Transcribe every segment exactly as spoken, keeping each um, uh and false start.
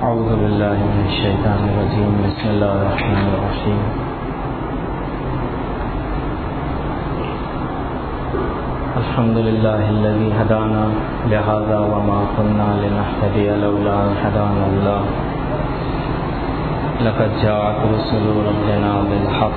أعوذ بالله من الشيطان الرجيم. بسم الله الرحمن الرحيم. الحمد لله الذي هدانا لهذا وما كنا لنهتدي لولا أن هدانا الله. لقد جاءت رسل ربنا بالحق.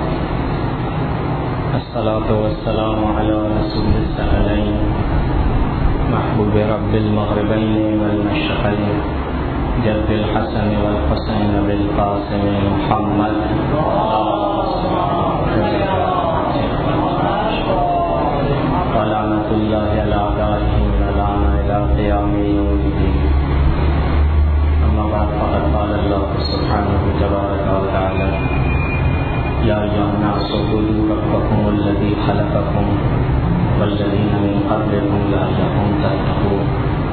الصلاة والسلام على رسول الثقلين محبوب رب المغربين والمشرقين جد الحسن والحسين بالقاسم محمد ولعنة الله على أعدائهم ولعنة إلى قيام يوم الدين. أما بعد فقد قال الله سبحانه تبارك وتعالى: يا أيها الناس اعبدوا ربكم الذي خلقكم والذين من قبلكم لعلكم تتقون.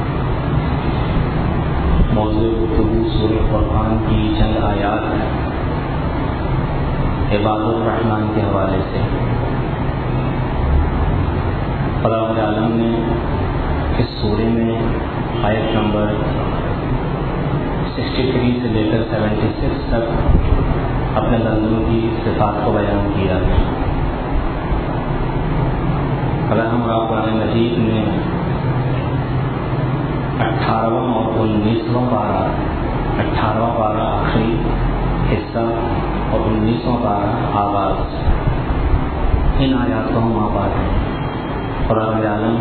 موضوع گفتگو سورہ قرآن کی چند آیات عباد الرحمن کے حوالے سے. خدا عالم نے اس سورے میں آیت نمبر سکسٹی تھری سے لے کر سیونٹی سکس تک اپنے بندوں کی صفات کو بیان کیا ہے. اگر ہم قرآن مجید میں اٹھارہواں اور انیسواں پارہ اٹھارہواں پارہ آخری حصہ اور انیسواں پارہ آغاز ان آیات کو ہم وہاں پاتے ہیں. قرآن عالم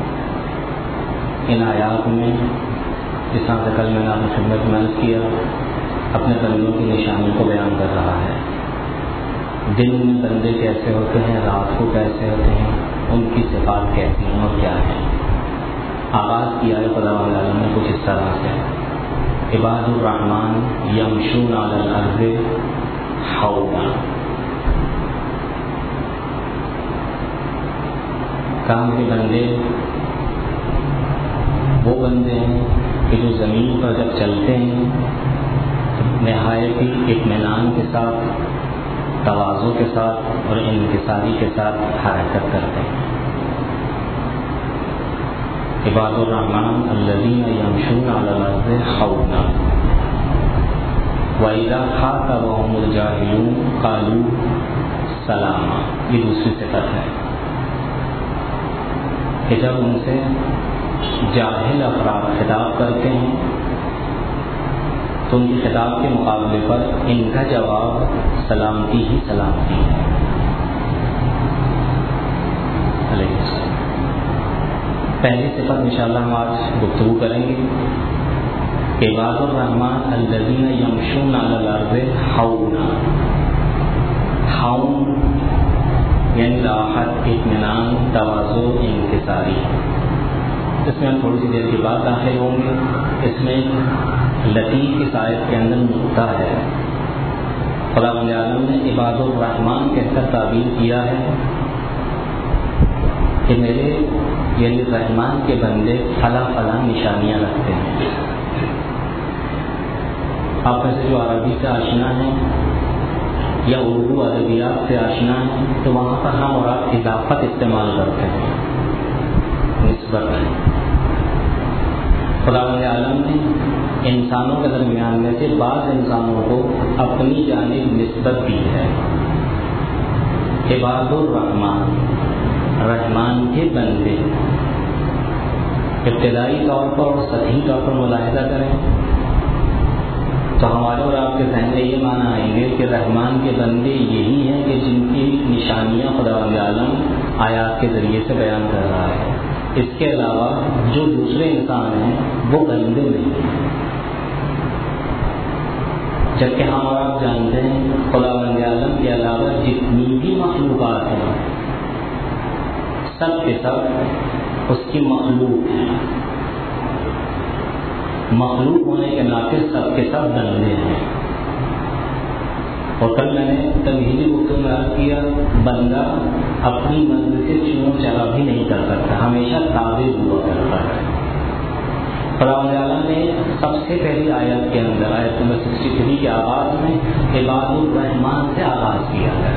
ان آیات میں جس طرح سے کل میں نے آپ کی خدمت میں عرض کیا اپنے بندوں کی نشانی کو بیان کر رہا ہے. دن میں بندے کیسے ہوتے ہیں، رات کو کیسے ہوتے ہیں، ان کی صفات کیسی ہیں اور کیا ہے. آغاز کیا ہے خدا عالم نے کچھ اس طرح سے: عباد الرحمن یمشون علی الارض حونا. کام کے بندے وہ بندے ہیں کہ جو زمین پر جب چلتے ہیں نہایت ہی اطمینان کے ساتھ، تواضع کے ساتھ اور انکساری کے ساتھ حرکت کرتے ہیں. عباد الرحمن الذین یمشون علی الارض حونا وَإِذَا خَاطَبَهُمُ الْجَاهِلُونَ قَالُوا سَلَامًا. یہ دوسری صفت ہے کہ جب ان سے جاہل افراد خطاب کرتے ہیں تو ان کی خطاب کے مقابلے پر ان کا جواب سلامتی ہی سلامتی ہے. علیہ السلام. پہلی صفت انشاءاللہ ہم آج گفتگو کریں گے کہ عباد الرحمن الذین یمشون علی الارض حونا. حون یعنی راحت، اطمینان، تواضع، انکساری. اس میں ہم تھوڑی سی دیر کے بعد داخل ہوں گے. اس میں لطیف اس آیت کے اندر نقطہ ہے. خدا عالم نے عباد الرحمن کہہ کر تعبیر کیا ہے کہ میرے یعنی رحمان کے بندے فلاں فلاں نشانیاں رکھتے ہیں. آپ میں سے جو عربی سے آشنا ہیں یا اردو ادبیات سے آشنا ہیں تو وہاں پر ہم اور آپ اضافت استعمال کرتے ہیں، نسبت. خدا عالم نے انسانوں کے درمیان میں سے بعض انسانوں کو اپنی جانب نسبت دی ہے. عباد الرحمن، رحمان کے بندے. ابتدائی طور پر اور سطحی طور پر ملاحظہ کریں تو ہمارے اور آپ کے ذہن میں یہ معنی آئیں گے کہ رحمان کے بندے یہی ہیں کہ جن کی نشانیاں خدا عالم آیات کے ذریعے سے بیان کر رہا ہے. اس کے علاوہ جو دوسرے انسان ہیں وہ بندے نہیں ہیں. جبکہ ہم اور آپ جانتے ہیں خدا عالم کے علاوہ جتنی بھی مخلوقات ہیں سب کے سب اس کی مخلوق ہیں. مخلوق ہونے کے ناطے سب کے سب بندے ہیں. اور کل میں نے تمہیدی گفتگو میں عرض کیا بندہ اپنی منزل سے چون چلا بھی نہیں کر سکتا، ہمیشہ تابع ہوا کرتا ہے. خدا عالم نے سب سے پہلی آیت کے اندر آیت نمبر سکسٹی تھری کے آغاز میں عباد الرحمن سے آغاز کیا ہے.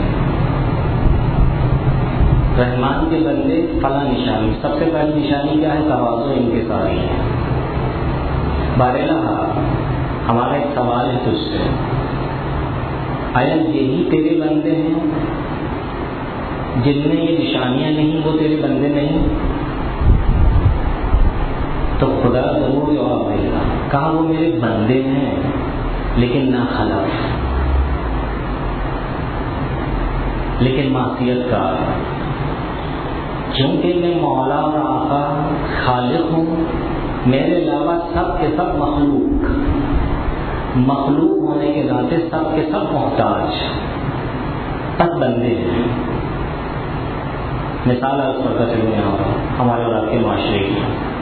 رحمان کے بندے فلاں نشانی. سب سے پہلی نشانی کیا ہے؟ تواضع، انکساری ہے. بارے ہمارا ایک سوال ہے تجھ سے، آیا یہی تیرے بندے ہیں جن میں یہ نشانیاں نہیں، وہ تیرے بندے نہیں؟ تو خدا ضرور جواب دے گا، کہا وہ میرے بندے ہیں لیکن نہ خلق، لیکن معصیت کا، کیونکہ میں مولا اور آقا خالق ہوں، میرے علاوہ سب کے سب مخلوق، مخلوق ہونے کے ناطے سب کے سب محتاج، بس بندے ہیں۔ مثال اس پر کا چلو یہاں پر ہمارے اور آپ کے معاشرے کی،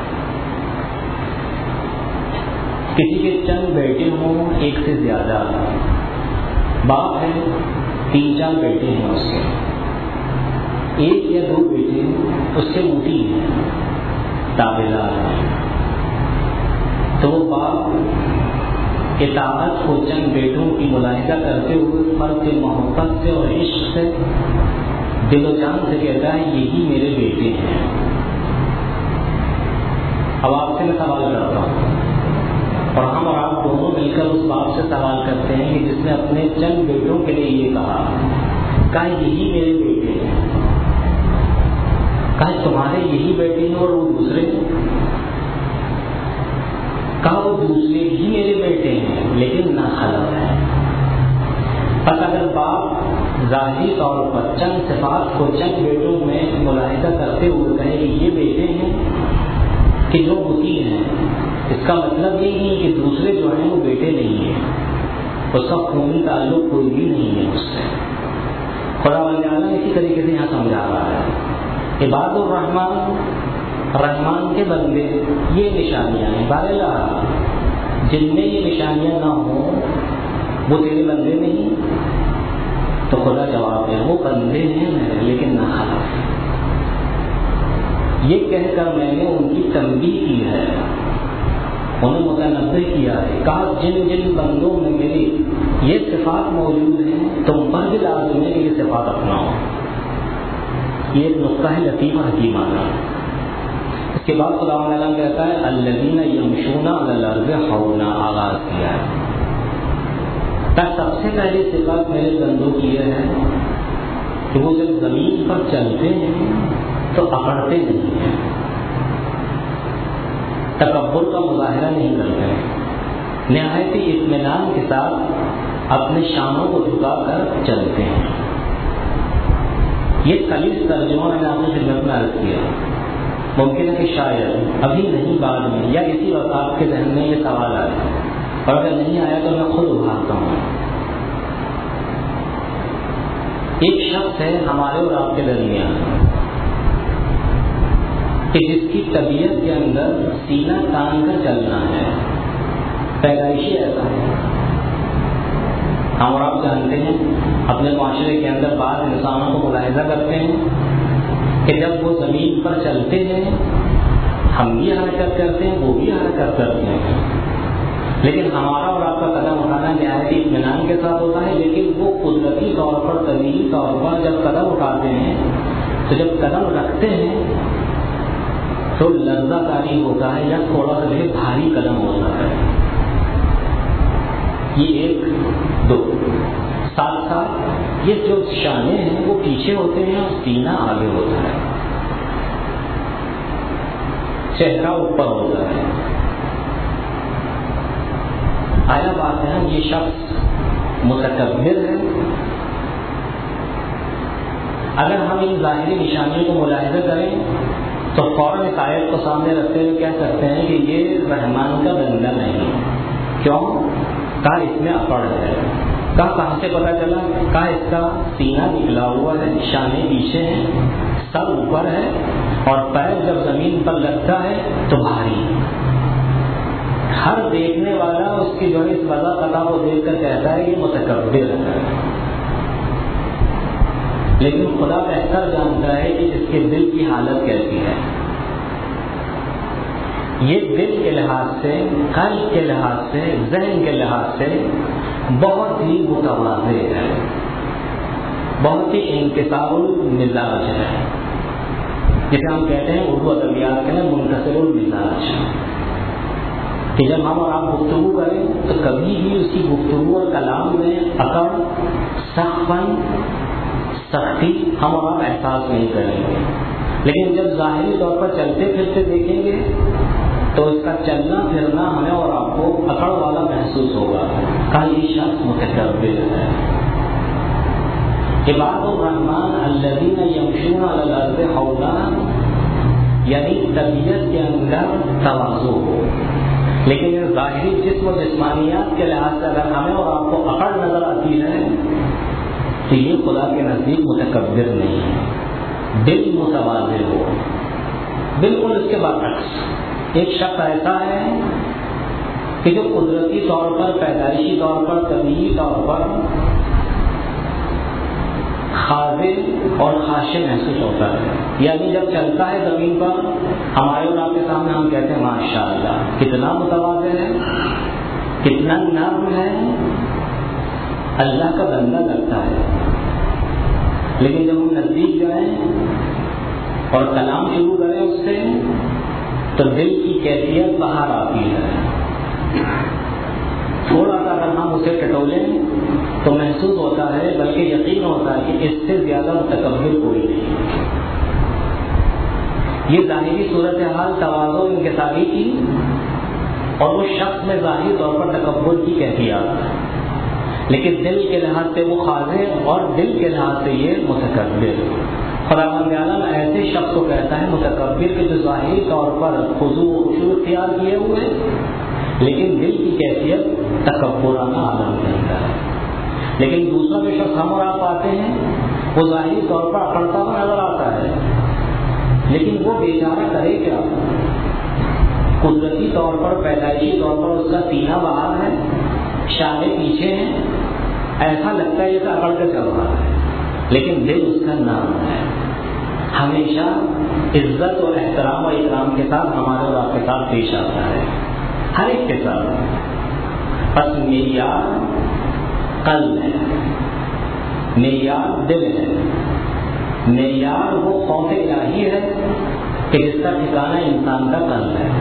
کسی کے چند بیٹے ہوں، ایک سے زیادہ، باپ ہے، تین چار بیٹے ہیں اس کے، ایک یا دو بیٹے اس کے موٹی ہیں، تابعدار ہیں، تو وہ باپ اطاعت کو چند بیٹوں کی ملاحظہ کرتے ہوئے فرق محبت سے اور عشق سے دل و جان سے کہتا ہے یہی میرے بیٹے ہیں۔ اب آپ سے میں سوال کرتا ہوں، اور ہم اور آپ دونوں مل کر اس باپ سے سوال کرتے ہیں کہ جس نے اپنے چند بیٹوں کے لیے یہ کہا، کہا یہی میرے بیٹے ہیں، کہا تمہارے یہی بیٹے ہیں اور وہ دوسرے ہیں، کہا وہ دوسرے بھی میرے بیٹے ہیں لیکن نہ خلق ہے۔ پس اگر باپ ظاہری طور پر چند صفات کو چند بیٹوں میں ملاحظہ کرتے ہوئے کہے کہ یہ بیٹے ہیں کہ جو ہوتی ہیں، اس کا مطلب یہ نہیں کہ دوسرے جو ہیں وہ بیٹے نہیں ہیں، اس کا خونی تعلق کوئی بھی نہیں ہے اس سے۔ خدا تعالیٰ اسی طریقے سے یہاں سمجھا رہا ہے، عباد الرحمن، رحمان کے بندے، یہ نشانیاں ہیں، بارہ جن میں یہ نشانیاں نہ ہوں وہ تیرے بندے نہیں؟ تو خدا جواب ہے وہ بندے ہیں میرے لیکن نہ خلق۔ یہ کہہ کر میں نے ان کی تنبیہ کی ہے، انہیں متنبہ کیا ہے، کہا جن جن بندوں میں میری یہ صفات موجود ہیں تم پر بھی لازم ہے کہ یہ صفات اپناؤ۔ یہ ایک نقطہ ہے لطیفہ حکیمانہ۔ اس کے بعد خدا تعالیٰ کہتا ہے الذین یمشون علی الارض ہونا، آغاز کیا ہے۔ سب سے پہلی صفات میرے بندوں کی یہ ہے کہ وہ جب زمین پر چلتے ہیں تو اکڑتے نہیں ہیں، تکبر کا مظاہرہ نہیں کرتے، نہایت اطمینان کے ساتھ اپنے شانوں کو جھکا کر چلتے ہیں۔ یہ خلیص ترجمہ میں نے آپ کی خدمت میں عرض کیا، ممکن ہے کہ شاید ابھی نہیں بعد میں یا اسی وقت آپ کے ذہن میں یہ سوال آیا، اور اگر نہیں آیا تو میں خود ابھارتا ہوں۔ ایک شخص ہے ہمارے اور آپ کے درمیان کہ جس کی طبیعت کے اندر سینہ تان کر چلنا ہے، پیدائشی ایسا ہے۔ ہم اور آپ جانتے ہیں اپنے معاشرے کے اندر بعض انسانوں کو ملاحظہ کرتے ہیں کہ جب وہ زمین پر چلتے ہیں ہم بھی حرکت کرتے ہیں، وہ بھی حرکت کرتے ہیں، لیکن ہمارا اور آپ کا قدم اٹھانا نہایت اطمینان کے ساتھ ہوتا ہے، لیکن وہ قدرتی طور پر طبیعی طور پر جب قدم اٹھاتے ہیں تو جب قدم رکھتے ہیں تو لرزہ طاری ہوتا ہے یا تھوڑا سا جو بھاری قدم ہوتا ہے۔ یہ ایک دو ساتھ ساتھ یہ جو شانے ہیں وہ پیچھے ہوتے ہیں اور سینہ آگے ہوتا ہے، چہرہ اوپر ہوتا ہے۔ آیا بات ہے یہ شخص متکبر ہے؟ اگر ہم ان ظاہری نشانیوں کو ملاحظہ کریں تو فوراً اس آیت کو سامنے رکھتے ہوئے کہہ سکتے ہیں کہ یہ رحمان کا بندہ نہیں۔ کیوں؟ کہا اس میں اپڑ ہے۔ کہا کہاں سے پتا چلا؟ کہا اس کا سینہ نکلا ہوا ہے، شانے پیچھے ہیں، سر اوپر ہے، اور پیر جب زمین پر لگتا ہے تو بھاری۔ ہر دیکھنے والا اس کی جو ہے اس وضع قطع کو دیکھ کر کہتا ہے کہ متکبر ہے، لیکن خدا بہتر جانتا ہے کہ اس کے دل کی حالت کیسی ہے۔ یہ دل کے لحاظ سے، قلب کے لحاظ سے، ذہن کے لحاظ سے بہت ہی متواضع ہے، بہت ہی انکسار المزاج ہے، جسے ہم کہتے ہیں اردو ادبیات کے نا منکسر المزاج۔ کہ جب ہم اور آپ گفتگو کریں تو کبھی بھی اس کی گفتگو اور کلام میں اکڑ، سخت پن، سختی ہم اور آپ احساس نہیں کریں گے. لیکن جب ظاہری طور پر چلتے پھرتے دیکھیں گے تو اس کا چلنا پھرنا ہمیں اور آپ کو اکڑ والا محسوس ہوگا کہ یہ شخص متکبر ہے. عباد الرحمن الذین یمشون علی الارض ہونا، یعنی طبیعت کے اندر تواضع ہو، لیکن ظاہری جسم و جسمانیات کے لحاظ سے اگر ہمیں اور آپ کو اکڑ نظر آتی ہے تو یہ خدا کے نزدیک متکبر نہیں ہے، دل متواضع ہو. بالکل اس کے برعکس ایک شخص ایسا ہے کہ جو قدرتی طور پر، پیدائشی طور پر، طبیعی طور پر خاضع اور خاشع محسوس ہوتا ہے. یعنی جب چلتا ہے زمین پر ہمارے اور آپ کے سامنے ہم کہتے ہیں ماشاء اللہ کتنا متواضع ہے، کتنا نرم ہے، اللہ کا بندہ لگتا ہے. لیکن جب ہم نزدیک جائیں اور کلام شروع کریں اس سے تو دل کی کیفیت باہر آتی ہے. تھوڑا سا اگر ہم اسے ٹٹولیں تو محسوس ہوتا ہے، بلکہ یقین ہوتا ہے کہ اس سے زیادہ متکبر کوئی نہیں. یہ ظاہری صورتحال تواضع انکساری کی اور وہ شخص میں ظاہری طور پر تکبر کی کیفیات ہے، لیکن دل کے لحاظ سے وہ خاضع اور دل کے لحاظ سے یہ متکبر. خداوند عالم ایسے شخص کو کہتا ہے متکبر کہ جو ظاہری طور پر خضوع و خشوع اختیار کیے ہوئے لیکن دل کی کیفیت تکبرانہ عالم کے اندر ہے. لیکن دوسرا جو شخص ہم اور آپ پاتے ہیں وہ ظاہری طور پر اکڑتا ہوا نظر آتا ہے، لیکن وہ بیچارہ کرے کیا؟ قدرتی طور پر، پیدائشی طور پر اس کا سینہ باہر ہے، شانے پیچھے ہیں، ایسا لگتا ہے جیسے اکڑ کر چل رہا ہے، لیکن دل اس کا نام ہے. ہمیشہ عزت اور احترام اور اکرام کے ساتھ ہمارے اور آپ کے ساتھ پیش آتا ہے، ہر ایک کے ساتھ. بس معیار قلب ہے، معیار دل ہے، معیار وہ خوف الہی ہے کہ جس کا ٹھکانہ انسان کا قلب ہے.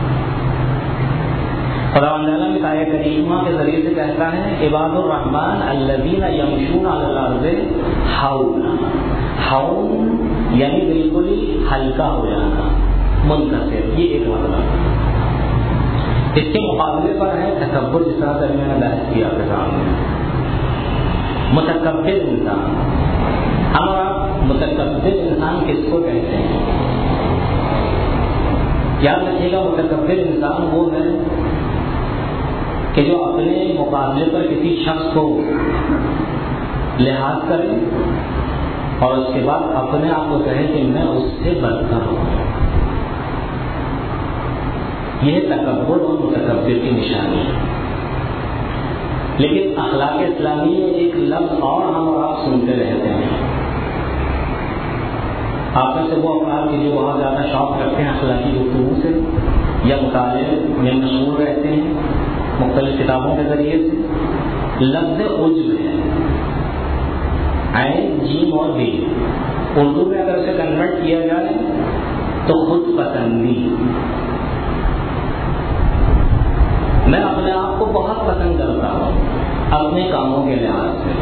خداوند تعالیٰ اس آیت کریمہ کے ذریعے سے کہتا ہے عباد الرحمن الذین یمشون علی الارض ہونا. ہون یعنی بالکل ہی ہلکا ہو جانا، منکسر، یہ ایک مطلب. اس کے مقابلے پر ہے تکبر، جس طرح سے میں نے بحث کیا آپ کے سامنے. متکبر انسان، ہم اور آپ متکبر انسان کس کو کہتے ہیں؟ یاد رکھیے گا متکبر انسان وہ ہے کہ جو اپنے مقابلے پر کسی شخص کو لحاظ کرے اور اس کے بعد اپنے آپ کو کہے کہ میں اس سے برتر ہوں. یہ تکبر اور متکبر کی نشانی ہے. لیکن اخلاق اسلامی میں ایک لفظ اور ہم اور آپ سنتے رہتے ہیں. آپ میں سے وہ افراد کے جو بہت زیادہ شوق رکھتے ہیں اخلاقی گفتگو سے یا مطالعے میں مشغول رہتے ہیں مختلف کتابوں کے ذریعے سے، لفظ عجب ہے، عین جیم اور بی. اردو میں اگر اسے کنورٹ کیا جائے تو خود پسندی. میں اپنے آپ کو بہت پسند کرتا ہوں اپنے کاموں کے لحاظ سے،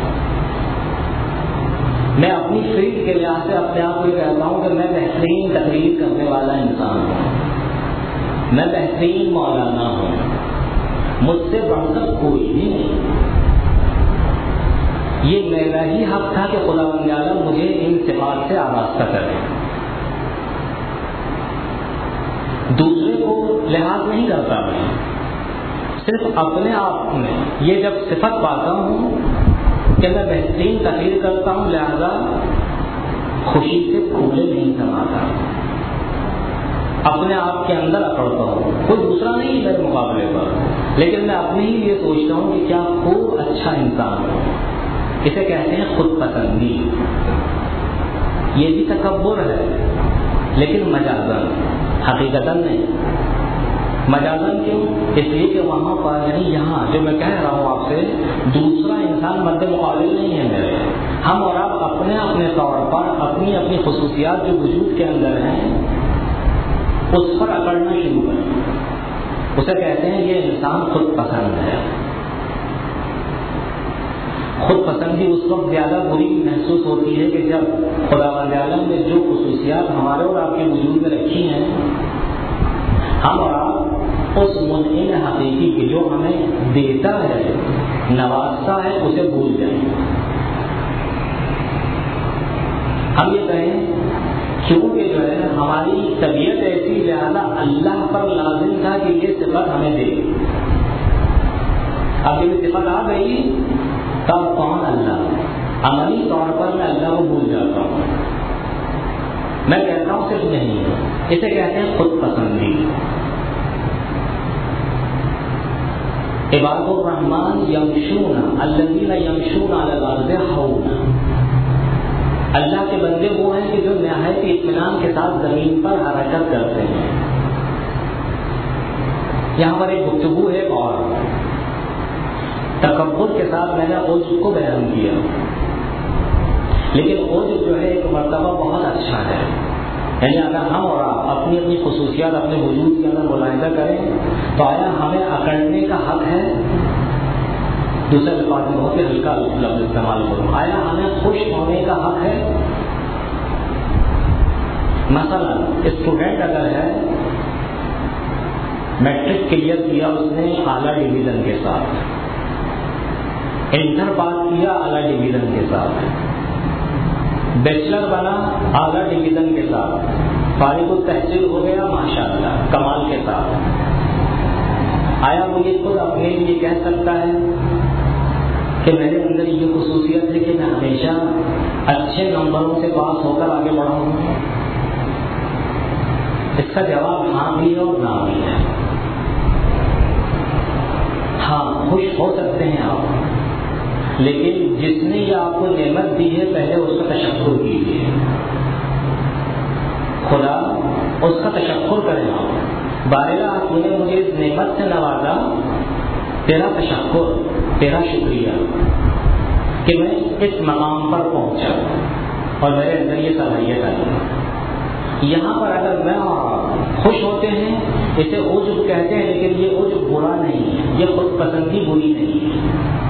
میں اپنی فیلڈ کے لحاظ سے اپنے آپ کو یہ کہتا ہوں کہ میں بہترین تقریر کرنے والا انسان ہوں، میں بہترین مولانا ہوں، مجھ سے بڑھ کر کوئی بھی نہیں. یہ میرا ہی حق تھا کہ خداوند عالم مجھے ان صفات سے آراستہ کرے. دوسرے کو لحاظ نہیں کرتا، میں صرف اپنے آپ میں یہ جب صفت پاتا ہوں کہ میں بہترین تقریر کرتا ہوں، لہذا خوشی سے پھولے نہیں سماتا، اپنے آپ کے اندر اکڑتا ہوں. کوئی دوسرا نہیں میرے مقابلے پر، لیکن میں اپنے ہی لیے سوچتا ہوں کہ کیا خوب اچھا انسان ہو. اسے کہتے ہیں خود پسندی. یہ بھی تکبر ہے، لیکن مجازن، حقیقتاً نہیں. مجازن کیوں؟ اس لیے کہ وہاں پر یعنی یہاں جو میں کہہ رہا ہوں آپ سے، دوسرا انسان مد مقابل نہیں ہے میرے. ہم اور آپ اپنے اپنے طور پر اپنی اپنی خصوصیات جو وجود کے اندر ہیں اس پر اکڑنا شروع کریں، اسے کہتے ہیں یہ انسان خود پسند ہے. خود پسندی اس وقت زیادہ بری محسوس ہوتی ہے کہ جب خداوند عالم نے جو خصوصیات ہمارے اور آپ کے وجود میں رکھی ہیں، ہم اور آپ اس منعم حقیقی کی جو ہمیں دیتا ہے، نوازتا ہے، اسے بھول جائیں. ہم یہ کہیں کیونکہ جو ہے ہماری طبیعت ایسی، لہذا اللہ پر لازم تھا کہ یہ صفت ہمیں دے. اب یہ صفت آ گئی تب کون اللہ؟ عملی طور پر میں اللہ کو بھول جاتا ہوں. میں کہتا ہوں صرف نہیں، اسے کہتے ہیں خود پسندی. عباد الرحمن یمشون الذین یمشون علی الارض ہونا. اللہ کے بندے وہ ہیں کہ جو نہایت اطمینان کے ساتھ زمین پر حرکت کرتے ہیں. یہاں پر ایک گفتگو ہے اور تکبر کے ساتھ میں نے عجب کو بیان کیا، لیکن عجب جو ہے ایک مرتبہ بہت اچھا ہے. یعنی اگر ہم اور آپ اپنی اپنی خصوصیات اپنے وجود کے اندر ملاحظہ کریں تو آیا ہمیں اکڑنے کا حق ہے؟ دوسرے الفاظ میں بہت ہی ہلکا لفظ استعمال کروں، آیا ہمیں خوش ہونے کا حق ہے؟ مثلا اسٹوڈنٹ اگر ہے، میٹرک کلیئر کیا اس نے اعلیٰ ڈویژن کے ساتھ، انٹر پاس کیا اعلیٰ ڈویژن کے ساتھ، بیچلر بنا اعلیٰ ڈویژن کے ساتھ، فارغ التحصیل ہو گیا ماشاءاللہ کمال کے ساتھ، آیا وہ یہ خود اپنے لیے کہہ سکتا ہے کہ میرے اندر یہ خصوصیت ہے کہ میں ہمیشہ اچھے نمبروں سے پاس ہو کر آگے بڑھوں؟ اس کا جواب ہاں بھی ہے اور نہ بھی ہے. ہاں خوش ہو سکتے ہیں آپ، لیکن جس نے یہ آپ کو نعمت دی ہے پہلے اس کا تشکر کیجیے. خدا اس کا تشکر کریں آپ. بارہا آپ نے مجھے اس نعمت سے نوازا، تیرا تشکر، تیرا شکریہ کہ میں اس مقام پر پہنچا اور میرے اندر یہ صلاحیت آئی. یہاں پر اگر میں خوش ہوتے ہیں اسے عجب کہتے ہیں، لیکن یہ عجب برا نہیں ہے، یہ خود پسندی بری نہیں ہے،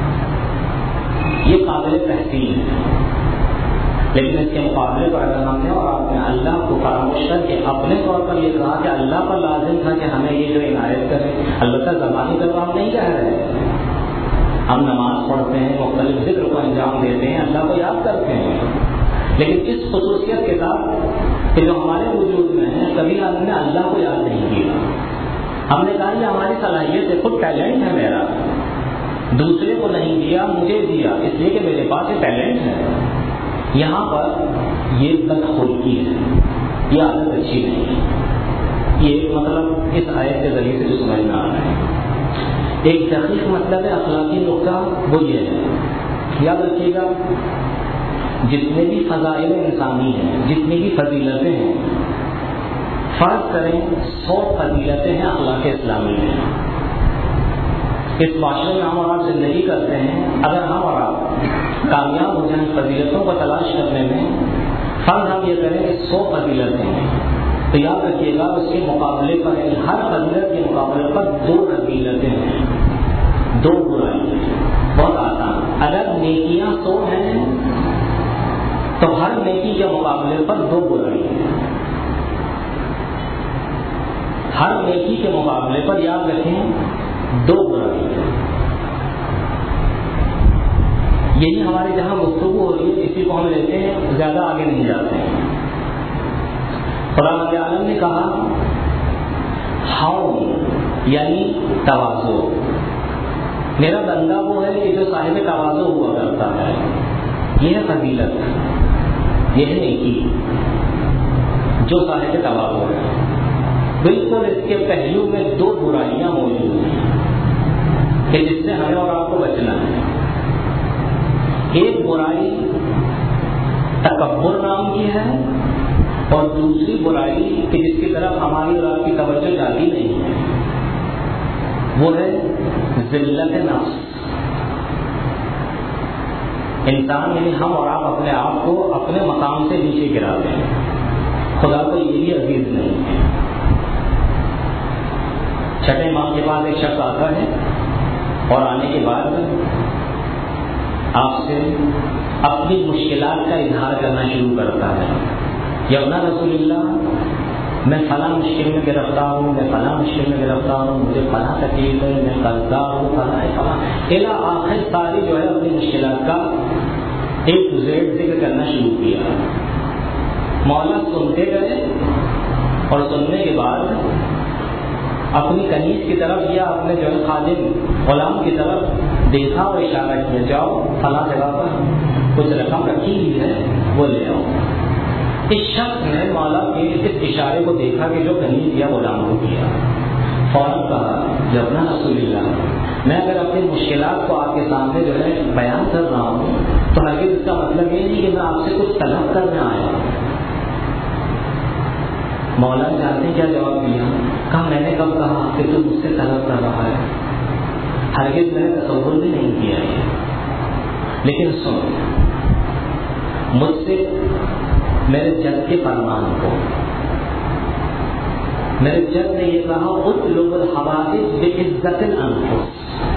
یہ قابل تحسین ہے. لیکن اس کے مقابلے پر اگر ہم نے اور آپ نے اللہ کو فراموش کر کے اپنے طور پر یہ کہا کہ اللہ پر لازم تھا کہ ہمیں یہ جو عنایت کرے، البتہ زبانی طور پر ہم نہیں کہہ رہے، ہم نماز پڑھتے ہیں، مختلف ذکر کو انجام دیتے ہیں، اللہ کو یاد کرتے ہیں، لیکن اس خصوصیت کے ساتھ کہ جو ہمارے وجود میں ہے کبھی ہم نے اللہ کو یاد نہیں کیا. ہم نے کہا یہ ہماری صلاحیت ہے، خود ٹیلنٹ ہے میرا، دوسرے کو نہیں دیا مجھے دیا اس لیے کہ میرے پاس یہ ٹیلنٹ ہے. یہاں پر یہ بدخلقی ہے، یہ عادت اچھی نہیں ہے. یہ ایک مطلب اس آیت کے ذریعے سے جو سمجھ میں آ رہا ہے. ایک دقیق مطلب ہے اخلاقی نقطہ وہ یہ ہے، یاد رکھیے گا جتنے بھی فضائل انسانی ہیں، جتنی بھی فضیلتیں ہیں، فرض کریں سو فضیلتیں ہیں اخلاق اسلامی میں. اس معاشرے میں ہم اور آپ زندگی کرتے ہیں، اگر ہم اور آپ کامیاب ہو جائیں فضیلتوں کو تلاش کرنے میں، فرض ہم یہ کریں کہ سو فضیلتیں ہیں تو یاد رکھیے گا اس کے مقابلے پر ہر فضیلت کے مقابلے پر دو فضیلتیں ہیں، دو برائی ہیں. بہت آسان، اگر نیکیاں سو ہیں تو ہر نیکی کے مقابلے پر دو برائی ہیں. ہر نیکی کے مقابلے پر یاد رکھیں دو برائی ہیں. یہی ہماری جہاں گفتگو ہو رہی ہے اسی کو ہم لیتے ہیں، زیادہ آگے نہیں جاتے ہیں. خدا عالم نے کہا ہاؤ یعنی تواضع. میرا بندہ وہ ہے کہ جو صاحب تواضع ہوا کرتا ہے. یہ ہے فضیلت، یہ ہے نیکی، جو صاحب تواضع ہے. بالکل اس کے پہلو میں دو برائیاں موجود ہیں کہ جس سے ہمیں اور آپ کو بچنا ہے. ایک برائی تکبر نام کی ہے اور دوسری برائی کہ جس کی طرف ہماری اور آپ کی توجہ جاتی نہیں ہے، وہ ہے ذلت نفس. انسان یعنی ہم اور آپ اپنے آپ کو اپنے مقام سے نیچے گراتے ہیں. خدا کو یہ بھی عزیز نہیں ہے. چھٹے امام کے پاس ایک شخص آتا ہے اور آنے کے بعد آپ سے اپنی مشکلات کا اظہار کرنا شروع کرتا ہے. یبنا رسول اللہ، میں فلاں مشکل میں گرفتار ہوں، میں فلاں مشکل میں گرفتار ہوں، مجھے فلاں تکلیف ہے، میں قرضدار ہوں، فلاں فلاں الا آخر ساری جو ہے اپنی مشکلات کا ایک زیڈ ذکر کرنا شروع کیا. مولا سنتے گئے اور سننے کے بعد اپنی کنیز کی طرف یا اپنے جو ہے خادم غلام کی طرف دیکھا اور اشارہ کیا، جاؤ فلاں جگہ پر کچھ رقم رکھی ہوئی ہے وہ لے آؤ. اس شخص نے مولا کے اس اشارے کو دیکھا کہ جو کنیز دیا غلام کو کیا، فوراً کہا یبنا رسول اللہ، میں اگر اپنی مشکلات کو آپ کے سامنے جو ہے بیان کر رہا ہوں تو ہرگز اس کا مطلب یہ نہیں کہ میں آپ سے کچھ طلب کرنے آیا ہوں. مولا جانتے ہیں کیا جواب دیا؟ کہا میں نے کب کہا کہ تم مجھ سے طلب کر رہا ہے؟ ہرگز میں نے تصور بھی نہیں کیا ہے. لیکن سن، مجھ سے میرے جد کے فرمان کو، میرے جد نے یہ کہا اطلب الحوادث بعزت الانفس،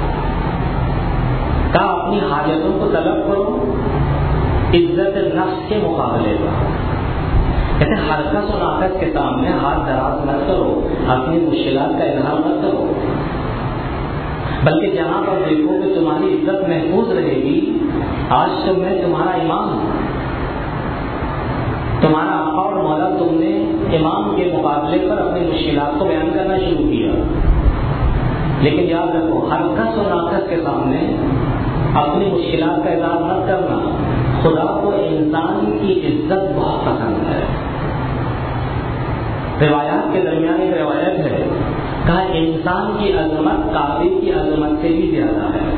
کہا اپنی حاجتوں کو طلب کرو عزت نفس کے مقابلے پر. کہتے ہیں حرکت و ناقص کے سامنے ہاتھ دراز مت کرو، اپنی مشکلات کا اظہار مت کرو، بلکہ جہاں پر دیکھو کہ تمہاری عزت محفوظ رہے گی. آج تو میں تمہارا امام ہوں، تمہارا آقا اور مولا، تم نے امام کے مقابلے پر اپنی مشکلات کو بیان کرنا شروع کیا. لیکن یاد رکھو حرکت و ناقص کے سامنے اپنی مشکلات کا اظہار مت کرنا. خدا کو انسان کی عزت بہت پسند ہے. روایات کے درمیان ایک روایت ہے، کہا انسان کی عظمت کعبے کی عظمت سے بھی زیادہ ہے.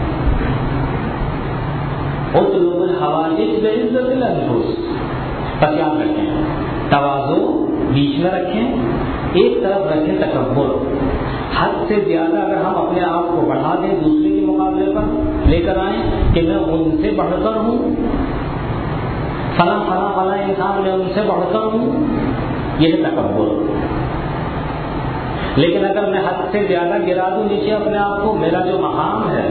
اطلب الحوادث بعزت الانفس. بس یاد رکھیں تواضع بیچ میں رکھیں، ایک طرف رکھیں تکبر. حد سے زیادہ اگر ہم اپنے آپ کو بڑھا دیں دوسرے کے مقابلے پر لے کر آئیں کہ میں ان سے بڑھ کر ہوں، فلاں فلاں فلاں انسان میں ان سے بڑھ کر ہوں، یہ ہے تکبر. لیکن اگر میں حد سے زیادہ گرا دوں نیچے اپنے آپ کو، میرا جو مقام ہے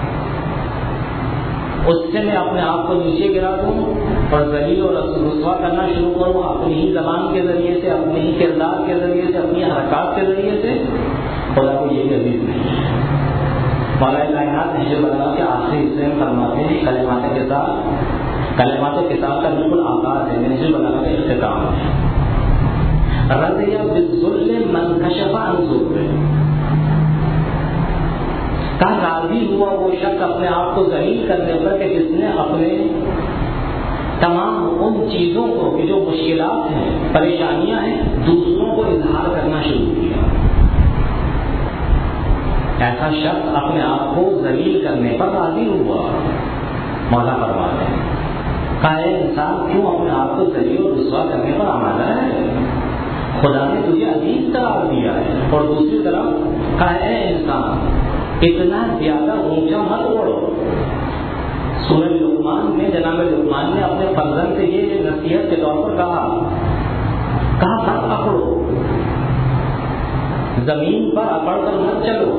اس سے میں اپنے آپ کو نیچے گرا دوں اور ذلیل اور رسوا کرنا شروع کروں اپنی ہی زبان کے ذریعے سے، اپنے ہی کردار کے ذریعے سے، اپنی حرکات کے ذریعے سے، خدا کو یہ عزیز نہیں ہے. مولا کائنات نے جو بنا کے آخری حصے میں فرماتے ہیں کلمات کے ساتھ، کلمات کے ساتھ کا بالکل آغاز ہے، میں جو بنا کے اختتام ہے. رضی بالذل من کشف عن ذل، کہا راضی ہوا وہ شخص اپنے آپ کو ذلیل کرنے پر کہ جس نے اپنے تمام ان چیزوں کو کہ جو مشکلات ہیں، پریشانیاں ہیں، دوسروں کو اظہار کرنا شروع کیا. ایسا شخص اپنے آپ کو ذلیل کرنے پر راضی ہوا. مولا فرماتے ہیں کہا اے انسان کیوں اپنے آپ کو ذلیل اور رسوا کرنے پر آمادہ ہے؟ خدا نے تجھے عزیز قرار دیا ہے. اور دوسری طرف کہا اے انسان اتنا زیادہ اونچا مت اڑو. سورہ لقمان میں جناب لقمان نے اپنے فرزند سے یہ نصیحت کے طور پر کہا کہا مت اکڑو، زمین پر اکڑ کر مت چلو.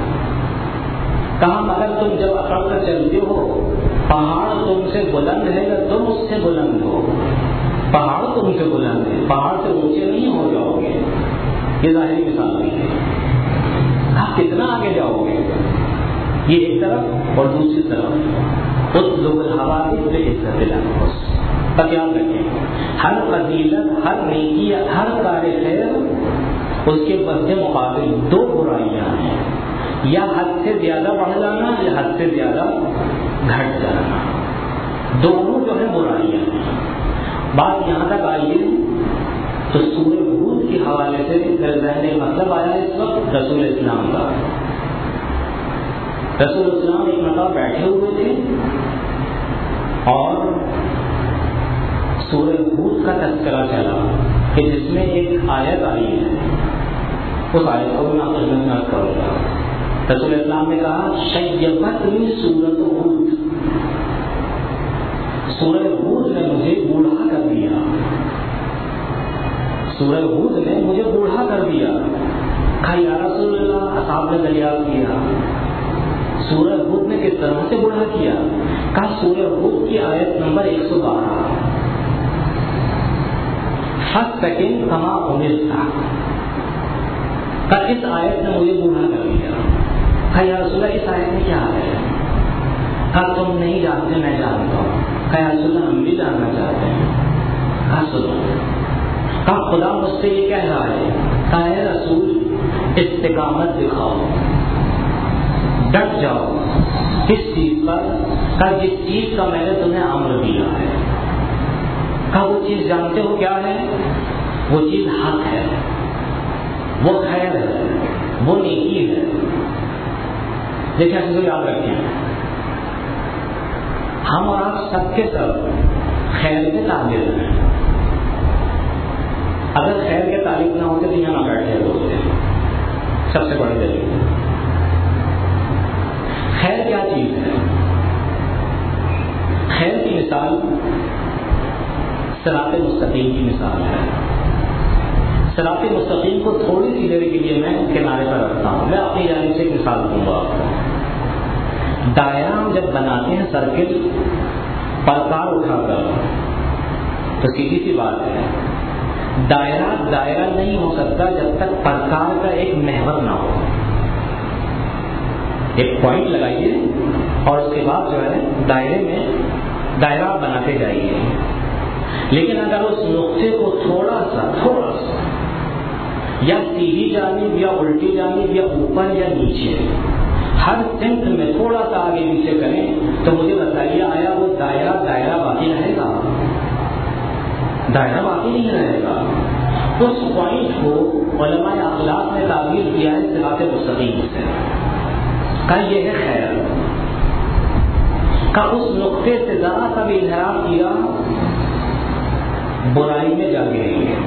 کہا مگر تم جب اکڑ کر چلتے ہو پہاڑ تم سے بلند ہے یا تم اس سے بلند ہو. پہاڑ تم سے بلند ہے، پہاڑ سے اونچے نہیں ہو جاؤ گے. یہ ظاہری مثال نہیں ہے. آپ کتنا آگے جاؤ گے؟ یہ ایک طرف اور دوسری طرف اطلب الحوادث بعزت الانفس. تب یاد رکھیں ہر فضیلت، ہر نیکی، ہر کار خیر اس کے مد مقابل دو برائیاں ہیں، یا حد سے زیادہ بڑھ جانا یا حد سے زیادہ گھٹ جانا. دونوں جو ہے برائیاں ہیں. بات یہاں تک آئی ہے تو سورہ ہود کے حوالے سے میرے ذہن میں مطلب آیا اس وقت رسول اسلام کا. رسول اسلام ایک مرتبہ بیٹھے ہوئے تھے اور سورہ ہود کا تذکرہ چلا کہ جس میں ایک آیت آئی ہے، اس آیت کو میں آپ میں یاد کروں گا. رسول اسلام نے کہا شیبتنی سورۃ ہود، سورہ ہود نے مجھے بوڑھا کر دیا. سورہ ہود نے مجھے بوڑھا کر دیا. کہا یا رسول اللہ، اصحاب نے دریافت کیا سورہ ہود نے کس طرح سے بڑھا کیا؟ کہا سورہ ہود کی آیت نمبر ایک سو بارہ فس سیکنڈ کہاں امیر تھا، کہا اس آیت نے مجھے بوڑھا کر دیا۔ کہا یا رسول اللہ اس آیت میں کیا ہے؟ کہا تم نہیں جانتے میں جانتا ہوں۔ کہا یا رسول اللہ ہم بھی جاننا چاہتے ہیں۔ کہا سنو، کہا خدا مجھ سے یہ کہہ رہا ہے، کہا اے رسول استقامت دکھاؤ، ڈٹ جاؤ کس چیز پر؟ کہا جس چیز کا میں نے تمہیں امر دیا ہے۔ کہا وہ چیز جانتے ہو کیا ہے؟ وہ چیز حق ہے، وہ خیر ہے، وہ نیکی ہے۔ دیکھیں اس کو یاد رکھیں، ہم اور آپ سب کے سب خیر کے طالب ہیں۔ اگر خیر کے طالب نہ ہوتے تو یہاں نہ بیٹھے ہوتے، سب سے بڑی دلیل۔ خیر کیا چیز ہے؟ خیر کی مثال صراط مستقیم کی مثال ہے۔ صراط مستقیم کو تھوڑی سی دیر کے لیے میں کنارے پر رکھتا ہوں، میں اپنی جانب سے ایک مثال دوں گا آپ کو۔ دائرہ ہم جب بناتے ہیں سرکل پرکار اٹھا کر، تو سیدھی سی بات ہے دائرہ دائرہ نہیں ہو سکتا جب تک پرکار کا ایک محور نہ ہو۔ ایک پوائنٹ لگائیے اور اس کے بعد جو ہے دائرے میں دائرہ بناتے جائیے، لیکن اگر اس نقطے کو تھوڑا سا تھوڑا سا یا سیدھی جانب یا الٹی جانب یا اوپر یا نیچے ہر سمت میں تھوڑا سا آگے پیچھے کریں تو مجھے بتائیے آیا وہ دائرہ دائرہ باقی رہے گا؟ دائرہ باقی نہیں رہے گا۔ اس پوائنٹ کو علماء اخلاق نے تعبیر کیا ہے صراط مستقیم سے، کہ یہ ہے خیر کا اس نقطے سے ذرا سا بھی انحراف کیا برائی میں جا گریں گے۔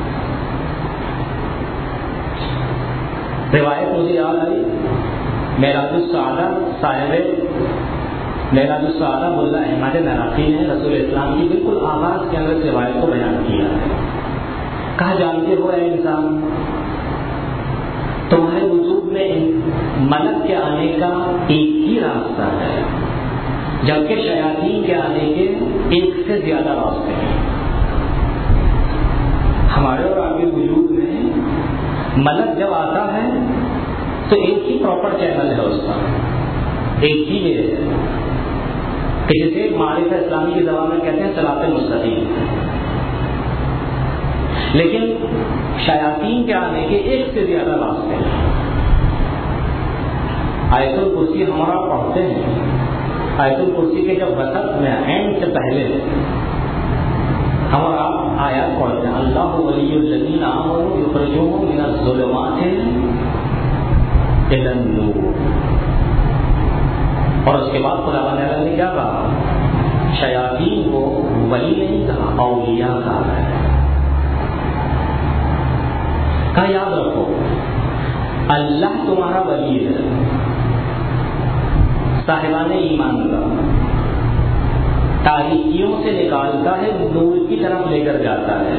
روایت مجھے یاد آئی، معراج السعادہ صاحب معراج السعادہ ملا احمد نراقی نے رسول اسلام کی بالکل آغاز کے اندر روایت کو بیان کیا ہے۔ کہا جانتے ہو اے انسان، تمہارے وجود میں ملک کے آنے کا ایک ہی راستہ ہے، جبکہ شیاطین کے آنے کے ایک سے زیادہ راستے ہیں۔ ہمارے اور آپ کے وجود میں ملک جب آتا ہے تو ایک ہی پراپر چینل ہے اس کا، ایک ہی وے ہے کہ جسے معرفت اسلامی کی زبان میں کہتے ہیں صراط مستقیم۔ لیکن شیاطین کے آنے کے ایک سے زیادہ راستے ہیں۔ آیت الکرسی ہمارا پڑھتے ہیں، آیت الکرسی کے جب وسط میں اینڈ سے پہلے ہم اور آپ آیات پڑھتے ہیں، اللہ ولی الذین آمنوا یخرجوہم من الظلمات الی النور، اور اس کے بعد خدا بندہ نے کیا کہا؟ شیاطین کو ولی نہیں کہا، اولیاء کہا ہے۔ کہا یاد رکھو اللہ تمہارا ولی ہے، صاحبان ایمان کا، تاریکیوں سے نکالتا ہے نور کی طرف لے کر جاتا ہے۔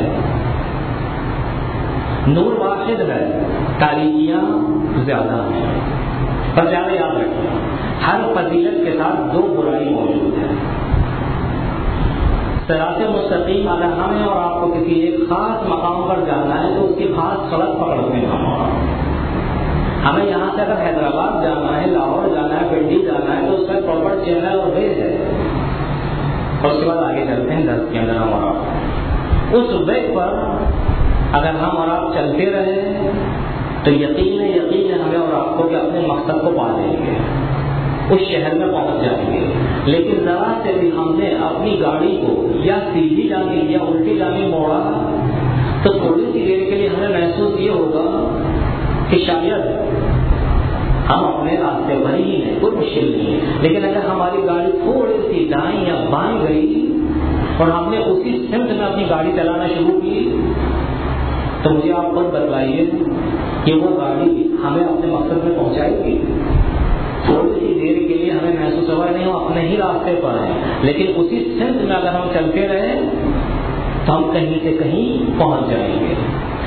نور واحد ہے، تاریکیاں زیادہ ہیں، پر زیادہ یاد رکھیں ہر فضیلت کے ساتھ دو برائی موجود ہے۔ صراط مستقیم اگر ہمیں اور آپ کو کسی ایک خاص مقام پر جانا ہے تو اس کی خاص سڑک پکڑتے ہیں ہم اور ہمیں یہاں سے اگر حیدرآباد جانا ہے، لاہور جانا ہے، پنڈی جانا ہے تو اس کا پراپر چینل اور وے ہے، اور اس کے بعد آگے چلتے ہیں درس کے اندر ہم اور آپ اس وے پر اگر ہم اور آپ چلتے رہے تو یقین یقین ہمیں اور آپ کو کہ اپنے مقصد کو پا لیں گے، اس شہر میں پہنچ جائیں گے۔ لیکن ذرا سے بھی ہم نے اپنی گاڑی کو یا سیدھی جانب یا الٹی جانب موڑا تو تھوڑی سی دیر کے لیے ہمیں محسوس یہ ہوگا کہ شاید ہم اپنے راستے پر ہی ہیں، کوئی مشکل نہیں ہے۔ لیکن اگر ہماری گاڑی تھوڑی سی دائیں یا بائیں گئی اور ہم نے اسی سمت میں اپنی گاڑی چلانا شروع کی تو مجھے آپ خود بتلائیے کہ وہ گاڑی ہمیں اپنے مقصد میں پہنچائے گی؟ تھوڑی سی دیر کے لیے ہمیں محسوس ہوا نہیں ہم اپنے ہی راستے پر ہیں، لیکن اسی سمت میں اگر ہم چلتے رہے تو ہم کہیں سے کہیں پہنچ جائیں گے۔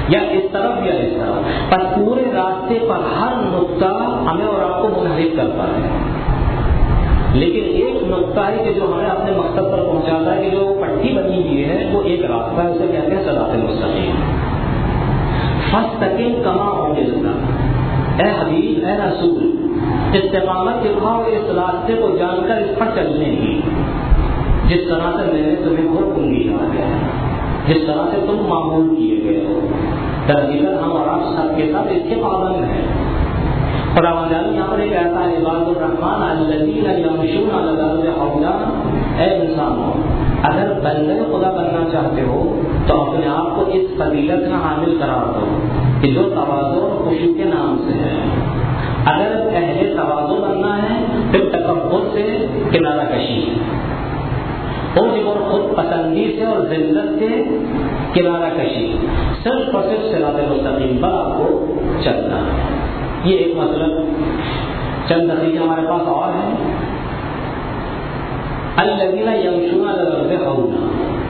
یا اس طرف یا اس طرف، پر پورے راستے پر ہر نقطہ ہمیں اور آپ کو منحرف کرتا ہے، لیکن ایک نقطہ ہے کہ جو ہمیں اپنے مقصد پر پہنچاتا ہے، کہ جو پٹی بنی ہوئی ہے وہ ایک راستہ ہے، اسے کہتے ہیں صراط مستقیم۔ فاستقم کما امرت، اے حبیب اے رسول استقامت دکھاؤ اس راستے کو جان کر اس پر چلنے کی، جس طرح سے میں نے تمہیں حکم دیا ہے، جس طرح سے تم معمول کیے گئے ہو۔ درحقیقت ہم اور آپ سب کے ساتھ اس کے پابند ہیں۔ خدا بندی یہاں پر ایک ایسا ہے، عباد الرحمن الذین یمشون علی الارض حونا، اے انسانوں اگر بندے خدا بننا چاہتے ہو تو اپنے آپ کو اس فضیلت کا حامل قرار دو کہ جو تواضع اور خشوع کے نام سے ہے۔ اگر اہل تواضع بننا ہے پھر تکبر سے کنارہ کشی، اور خود پسندی سے اور ذلت سے کنارہ کشی، صرف اور صرف صراط مستقیم پر آپ کو چلنا ہے۔ یہ ایک مطلب۔ چند دقیقے ہمارے پاس اور ہیں۔ الذین یمشون علی الارض حونا،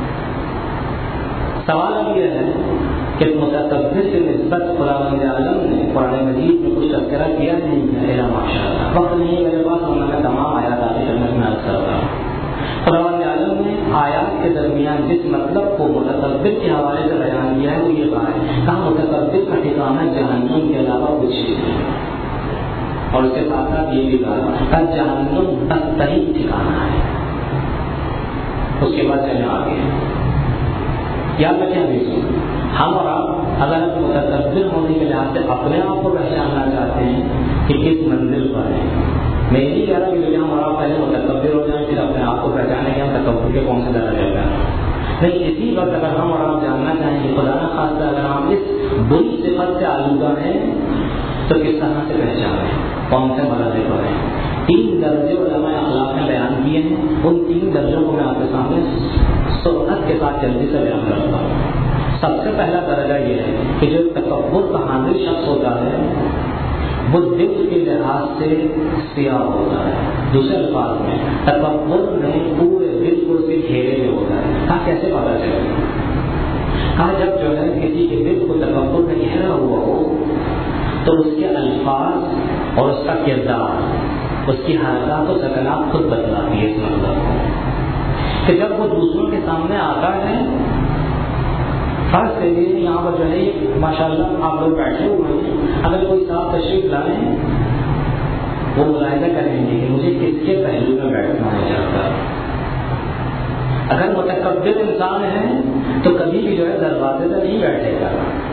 سوال اب یہ ہے کہ متکبر سے نسبت خداوند عالم نے قرآن مجید میں کچھ تذکرہ کیا نہیں ہے؟ ماشاء اللہ وقت نہیں میرے پاس، ہونا کا تمام آیات آتی خدمت میں عرض کر رہا ہوں۔ خداوند عالم نے آیات کے درمیان جس مطلب کو متکبر کے حوالے سے بیان کیا ہے وہ یہ بات ہے، کہا متکبر کا ٹھکانہ جہنم کے علاوہ کچھ نہیں، اور اس کے ساتھ ساتھ یہ بھی کہا کہ جہنم بدترین ٹھکانہ ہے۔ اس کے بعد چلے آگے، یاد رکھیں ابھی ہم اور آپ اگر متکبر ہونے کے لحاظ سے اپنے آپ کو پہچاننا چاہتے ہیں کہ کس منزل پر ہیں، میں یہ نہیں کہہ رہا کہ ہم اور آپ پہلے متکبر ہو جائیں پھر اپنے آپ کو پہچانے کہ ہم تکبر کے کون سے درجے پر ہیں، نہیں، اسی وقت اگر ہم اور آپ جاننا چاہیں کہ خدا نہ خاصہ اگر ہم اس بری صفت سے آلودہ ہیں تو کس طرح سے پہچانیں، کون سے مرحلے پر ہیں۔ تین درجے علماء اخلاق نے بیان کیے ہیں، ان تین درجوں کو میں آپ کے سامنے سرعت کے ساتھ جلدی سے بیان کرتا ہوں۔ سب سے پہلا درجہ یہ ہے کہ جو تکبر کا حامل شخص ہوتا ہے وہ دل کے لحاظ سے سیاہ ہوتا ہے، دوسرے الفاظ میں تکبر میں پورے دل کو سے گھیرے ہوئے ہوتا ہے۔ کہاں کیسے پتا چلے گا؟ کہاں جب جو ہے کسی کے دل کو تکبر میں گھیرا ہوا ہو تو اس کے الفاظ اور اس کا کردار، اس کی حرکات و سکنات خود بتلاتی ہے اس مطلب کو، کہ جب وہ دوسروں کے سامنے آتا ہے، فرض کریے یہاں پر جو ہے ماشاء اللہ آپ لوگ بیٹھے ہوئے ہیں، اگر کوئی صاحب تشریف لائیں وہ ملاحظہ کریں گے کہ مجھے کس کے پہلو میں بیٹھنا ہے چاہتا ہے۔ اگر متکبر انسان ہے تو کبھی بھی جو ہے دروازے سے نہیں بیٹھے گا،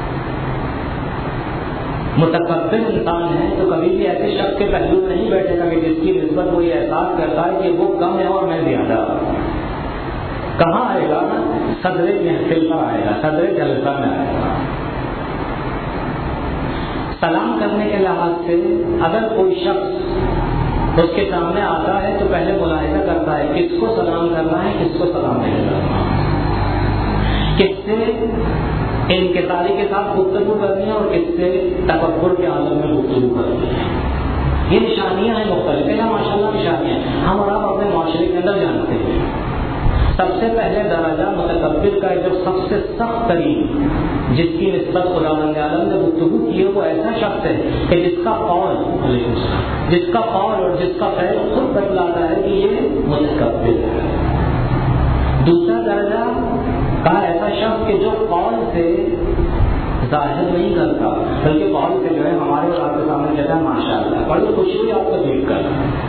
متکبر انسان ہے تو کبھی بھی ایسے شخص کے پہلو میں نہیں بیٹھے گا کہ جس کی نسبت وہ یہ احساس کرتا ہے کہ وہ کم ہے اور میں زیادہ۔ کہاں آئے گا؟ صدر محفل پر آئے گا، صدر جلسہ میں آئے گا۔ سلام کرنے کے لحاظ سے اگر کوئی شخص اس کے سامنے آتا ہے تو پہلے ملاحظہ کرتا ہے کس کو سلام کرنا ہے، کس کو سلام نہیں کرنا، کس سے انکساری کے ساتھ گفتگو کرنی ہے اور کس سے تکبر کے عالم میں گفتگو کرنی ہے۔ یہ نشانیاں ہیں مختلف ہیں، ماشاء اللہ نشانیاں ہم اور آپ اپنے معاشرے کے اندر جانتے ہیں۔ سب سے پہلے درجہ متکبر کا جو سب سے سخت ترین جس کی نسبت خداوند عالم نے گفتگو کی ہے وہ ایسا شخص ہے کہ جس کا قول جس کا قول اور جس کا فعل خود بتلاتا ہے کہ یہ متکبر ہے۔ دوسرا درجہ کا ایسا شخص کہ جو قول سے ظاہر نہیں کرتا بلکہ قول سے جو ہے ہمارے اور آپ کے سامنے کہتا ہے ماشاء اللہ، بڑی خوشی ہوئی آپ کو دیکھ کر،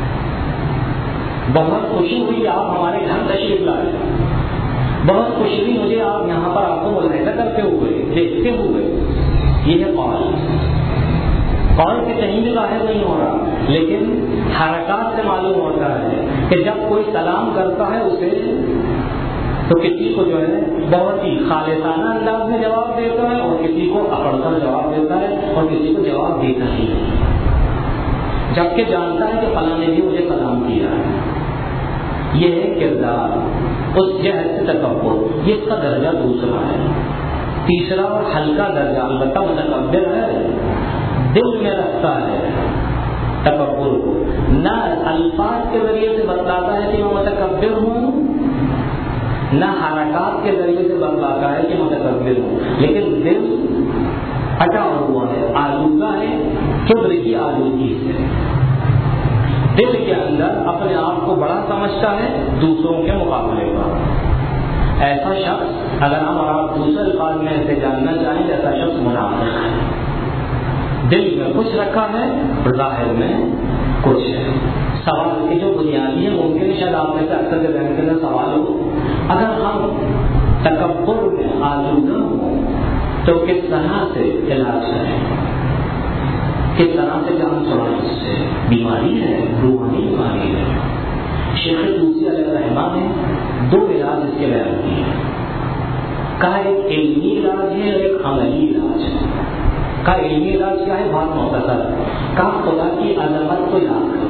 بہت خوشی ہوئی آپ ہمارے گھر تشریف لائے، بہت خوشی ہوئی مجھے آپ یہاں پر آپ کو ملاحظہ کرتے ہوئے دیکھتے ہوئے۔ یہ ہے قول، قول سے کہیں بھی ظاہر نہیں ہو رہا لیکن حرکات سے معلوم ہوتا ہے کہ جب کوئی سلام کرتا ہے اسے تو کسی کو جو ہے بہت ہی خالصانہ انداز میں جواب دیتا ہے اور کسی کو اکڑ کر جواب دیتا ہے اور کسی کو جواب دیتا ہی نہیں، جبکہ جانتا ہے کہ فلاں نے بھی مجھے سلام کیا ہے۔ یہ ہے کردار، اس جہد سے تکبر، یہ اس کا درجہ دوسرا ہے۔ تیسرا اور ہلکا درجہ البتہ متکبر ہے، دل میں رکھتا ہے تکبر کو، نہ الفاظ کے ذریعے سے بتلاتا ہے کہ میں متکبر ہوں، نہ حرکات کے ذریعے سے بتلاتا ہے کہ متکبر ہوں، لیکن دل ہٹا ہوا ہے، آلودہ ہے کبر کی آلودگی سے. دل کے اندر اپنے آپ کو بڑا سمجھتا ہے دوسروں کے مقابلے پر. ایسا شخص اگر ہم اور آپ دوسرے الفاظ میں ایسے جاننا چاہیں ایسا شخص منافق ہے. دل میں کچھ رکھا ہے ظاہر میں کچھ ہے. سوال کی جو بنیادی ہے ممکن شاید آپ میں سے اکثر کے ذہن کے اندر سوال ہو، اگر ہم تکبر میں آلودہ ہوں تو کس طرح سے علاج کریں، کس طرح سے جان چھوڑیں؟ اس سے بیماری ہے، روحانی بیماری ہے. شیخ طوسی علیہ الرحمہ نے دو علاج اس کے بیان کیے. کہا ایک علمی علاج ہے اور ایک عملی علاج ہے. کہا علمی علاج کیا ہے؟ بہت مختصر. کہا خدا کی عظمت کو یاد کرو،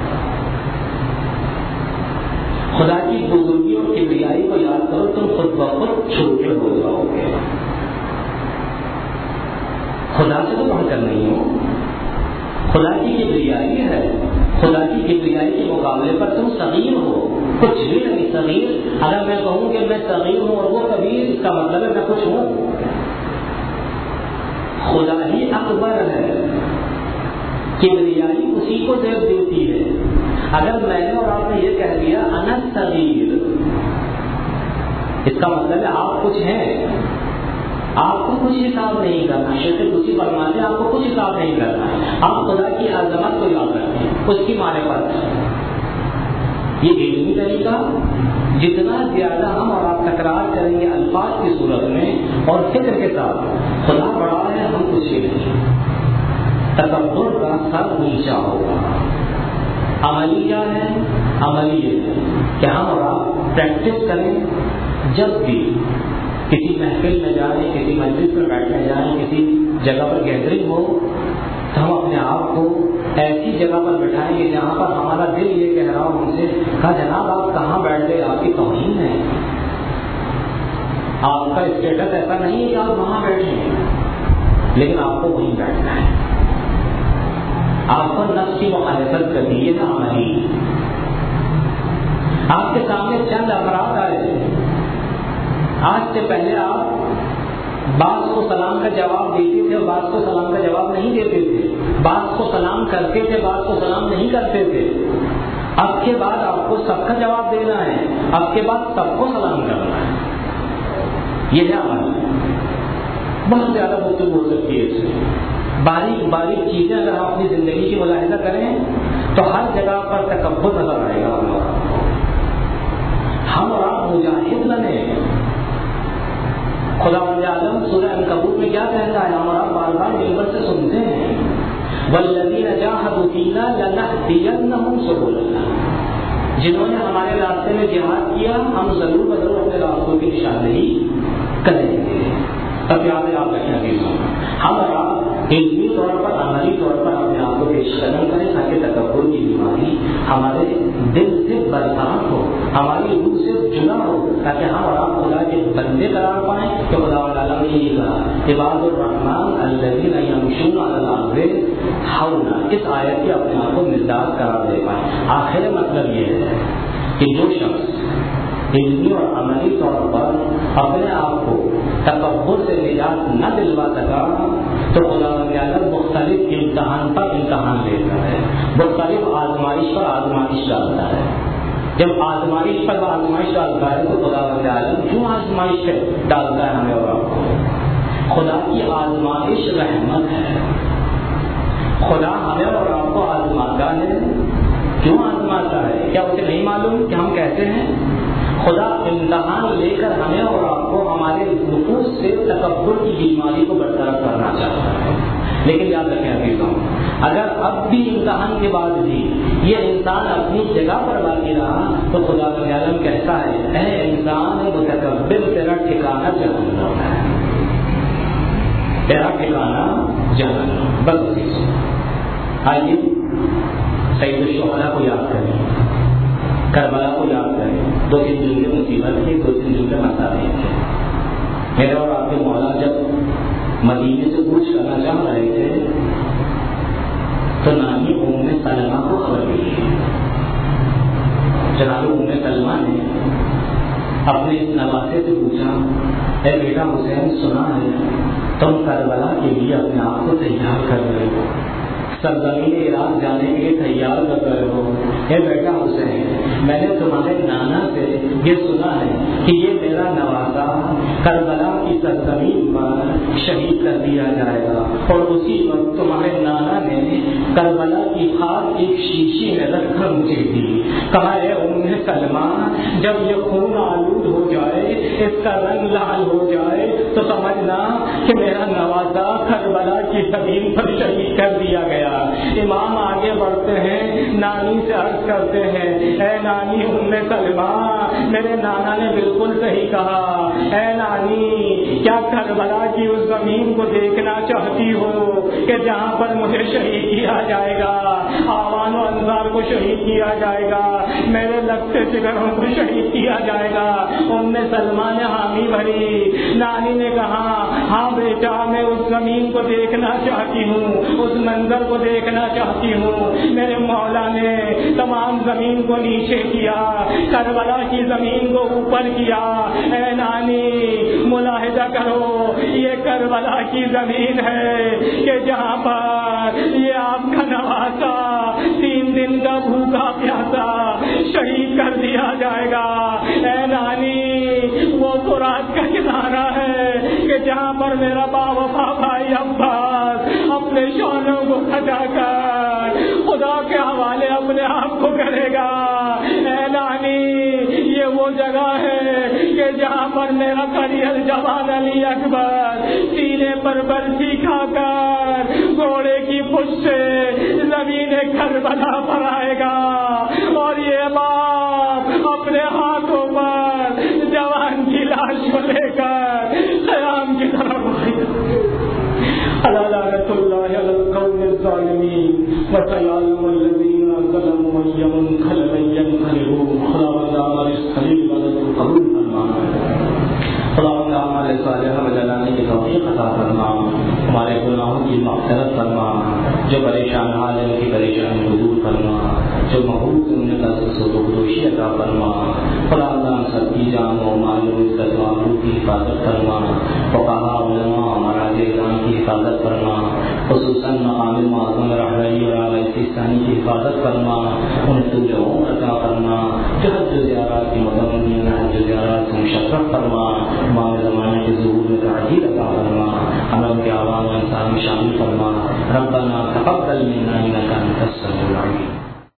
خدا کی بزرگی اور کبریائی کو یاد کرو، تم خود بخود چھوٹے ہو جاؤ گے. خدا سے تو بڑھ کر نہیں ہو، خدا کی کبریائی ہے، خدا کی کبریائی کے مقابلے پر تم صغیر ہو، کچھ بھی نہیں. صغیر اگر میں کہوں کہ میں صغیر ہوں اور وہ کبیر، اس کا مطلب ہے میں کچھ ہوں. خدا ہی اکبر ہے، کبریائی اسی کو زیب دیتی ہے. اگر میں نے اور آپ نے یہ کہہ دیا انا صغیر، اس کا مطلب ہے آپ کچھ ہیں، آپ کو کچھ حساب نہیں کرنا. شیخ طوسی فرماتے ہیں آپ کو کچھ حساب نہیں کرنا، آپ خدا کی عظمت کو یاد رکھیں، اس کی معرفت. یہ علمی طریقہ جتنا زیادہ ہم اور آپ تکرار کریں گے الفاظ کی صورت میں اور فکر کے ساتھ، خدا بڑا ہے ہم کچھ ہی نہیں، تکبر کا سر نیچا ہوگا. عملی کیا ہے؟ عملی یہ ہے کہ ہم اور آپ پریکٹس کریں. جب بھی کسی محفل میں جائیں، کسی مجلس میں بیٹھنے جائیں، کسی جگہ پر گیدرنگ ہو، تو ہم اپنے آپ کو ایسی جگہ پر بٹھائیں گے جہاں پر ہمارا دل یہ کہہ رہا ہو ہم سے، کہا جناب آپ کہاں بیٹھ گئے، آپ کی توہین ہے، آپ کا اسٹیٹس ایسا نہیں ہے کہ آپ وہاں بیٹھیں، لیکن آپ کو وہیں بیٹھنا ہے. آپ پر نفس کی مخالفت کر دی ہے عملی. آپ کے سامنے چند افراد آئے، آج سے پہلے آپ بعض کو سلام کا جواب دیتے تھے اور بعض کو سلام کا جواب نہیں دیتے تھے، بعض کو سلام کرتے تھے بعض کو سلام نہیں کرتے تھے. اب کے بعد آپ کو سب کا جواب دینا ہے، اب کے بعد سب کو سلام کرنا ہے. یہ ہے عمل. بہت زیادہ گفتگو ہو سکتی ہے اس سے. باریک باریک چیزیں اگر ہم اپنی زندگی کی ملاحظہ کریں تو ہر جگہ پر تکبر نظر آئے گا. ہم اور آپ ہم اور آپ مجاہد بنے. خدا عالم سورہ عنکبوت میں کیا کہتا ہے؟ ہم اور آپ بار بار ممبر سے سنتے ہیں والذین جاہدوا فینا لنہدینہم سبلنا. جنہوں نے ہمارے راستے میں جہاد کیا ہم ضرور بضرور اپنے راستوں کی نشاندہی کریں گے. تب یاد ہے آپ رکھیں ہم اور آپ علمی طور پر عملی طور پر اپنے آپ کو پیش قدم کریں تاکہ تکبر کی بیماری ہمارے دل سے برطرف ہو، ہماری روح سے جڑا ہو، تاکہ ہم اور آپ خدا کے بندے قرار پائیں. کہ خدا تعالیٰ نے یہ کہا عباد الرحمن الذین یمشون علی الارض حونا، اس آیت کے اپنے آپ کو مزاج قرار دے پائیں. آخر مطلب یہ ہے کہ جو شخص علمی اور عملی طور پر اپنے آپ کو تکبر سے نجات نہ دلوا سکا تو خدا تعالیٰ مختلف امتحان پر امتحان لیتا ہے، مختلف آزمائش پر آزمائش ڈالتا ہے. جب آزمائش پر آزمائش ڈالتا ہے تو خدا تعالیٰ کیوں آزمائش ڈالتا ہے ہمیں اور آپ کو؟ خدا کی آزمائش رحمت ہے. خدا ہمیں اور آپ کو آزماتا ہے. کیوں آزماتا ہے؟ کیا اسے نہیں معلوم کہ ہم کہتے ہیں؟ خدا امتحان لے کر ہمیں اور آپ کو ہمارے نفوس سے تکبر کی بیماری کو برطرف کرنا چاہتا ہے. لیکن یاد رکھیں عزیزوں، اگر اب بھی امتحان کے بعد بھی یہ انسان اپنی جگہ پر باقی رہا تو خدا کا عالم کہتا ہے اے انسان متکبر تیرا ٹھکانہ جہنم ہے، تیرا ٹھکانہ جہنم. بس آئیے سید الشہداء کو یاد کریں، کربلا کو یاد کریں. دو تین دن کے مصیبت تھی، دو تین دن کے مسائل تھے. میرے اور آپ کے مولا جب مدینے سے کوچ کرنا چاہ رہے تھے تو نانی ام سلمہ کو خبر ملی. جناب ام سلمہ نے اپنے اس نواسے سے پوچھا، اے بیٹا حسین، سنا ہے تم کربلا کے لیے اپنے آپ کو تیار کر رہے ہو، سرزمین عراق جانے کے لیے تیار کر رہے ہو۔ اے بیٹا حسین، میں نے تمہارے نانا سے یہ سنا ہے کہ یہ میرا نوازا کربلا کی سرزمین پر شہید کر دیا جائے گا، اور اسی وقت تمہارے نانا نے کربلا کی خاک ایک شیشی میں رکھ کر مجھے دی، کہا اے ام سلمہ، جب یہ خون آلود ہو جائے، اس کا رنگ لال ہو جائے تو سمجھنا کہ میرا نوازا کربلا کی زمین پر شہید کر دیا گیا۔ امام آگے بڑھتے ہیں، نانی سے عرض کرتے ہیں، اے نانی ام سلمہ، میرے نانا نے بالکل صحیح کہا، اے نانی کیا کربلا کی اس زمین کو دیکھنا چاہتی ہو کہ جہاں پر مجھے شہید کیا جائے گا، آوان و انصار کو شہید کیا جائے گا، میرے لگتے جگروں کو شہید کیا جائے گا؟ ام سلمہ نے حامی بھری۔ نانی نے کہا، ہاں بیٹا، میں اس زمین کو دیکھنا چاہتی ہوں، اس منظر کو دیکھنا چاہتی ہوں۔ میرے مولا نے تمام زمین کو نیچے کیا، کربلا کی زمین کو اوپر کیا۔ اے نانی ملاحظہ کرو، یہ کربلا کی زمین ہے کہ جہاں پر یہ آپ کا نواسا تین دن کا بھوکا پیاسا شہید کر دیا جائے گا۔ اے نانی وہ فرات کا کنارہ ہے کہ جہاں پر میرا باوفا بھائی عباس اپنے شانوں کو کھٹا کر خدا کے حوالے اپنے آپ کو کرے گا۔ اے نانی یہ وہ جگہ ہے کہ جہاں پر میرا کریل جوان علی اکبر سینے پر برسی کھا کر گھوڑے کی پشت سے زمین کربلا پر آئے گا، اور یہ باپ اپنے ہاتھوں پر جوان کی لاش کو لے کر قیام کی طرف آئے گا۔ لعنت اللہ علی القوم الظالمین وسيعلم الذين ظلموا أي منقلب ينقلبون۔ خداوند ہمارے اس خلیل مدد کو قبول فرما، خداوند ہمارے صالح وجلانے کی توفیق عطا فرما، ہمارے گناہوں کی مغفرت فرما، جو پریشان حال ہے ان کی پریشانی کو دور فرما، جو محبوب ان کا سب خدوشی عطا فرما۔ خداوند ہم سب کی جان و مال و عزت و آبرو کی حفاظت فرما، فقہاء علماء ہمارا دیگران کی حفاظت فرما، خصوصاً مقام معظم رحمانی اور اعلیٰ سیستانی کی حفاظت فرما، انہیں تو جو عمر عطا فرما، جو حج زیارات کی مدمنین حج زیارات سے مشرف فرما، ہمارے زمانے کے ظہور میں تعجیل عطا فرما، ہمیں ان کے عوام و انسان میں شامل فرما۔ ربنا تقبل منا انک انت السمیع العلیم۔